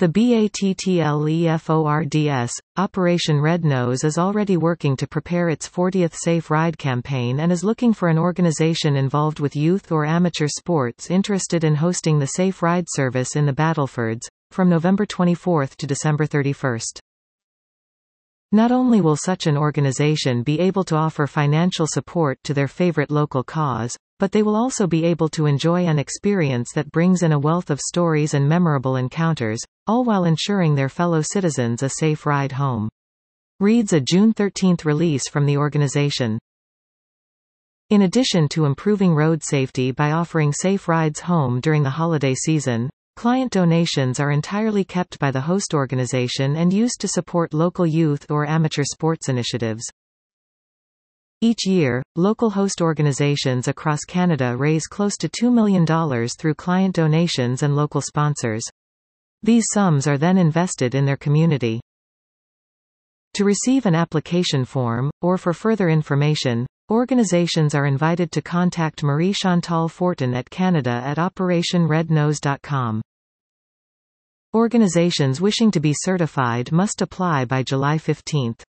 The BATTLEFORDS, Operation Red Nose is already working to prepare its 40th Safe Ride campaign and is looking for an organization involved with youth or amateur sports interested in hosting the Safe Ride service in the Battlefords, from November 24 to December 31. Not only will such an organization be able to offer financial support to their favorite local cause, but they will also be able to enjoy an experience that brings in a wealth of stories and memorable encounters, all while ensuring their fellow citizens a safe ride home. Reads a June 13 release from the organization. In addition to improving road safety by offering safe rides home during the holiday season, client donations are entirely kept by the host organization and used to support local youth or amateur sports initiatives. Each year, local host organizations across Canada raise close to $2 million through client donations and local sponsors. These sums are then invested in their community. To receive an application form, or for further information, organizations are invited to contact Marie-Chantal Fortin at canada@operationrednose.com. Organizations wishing to be certified must apply by July 15.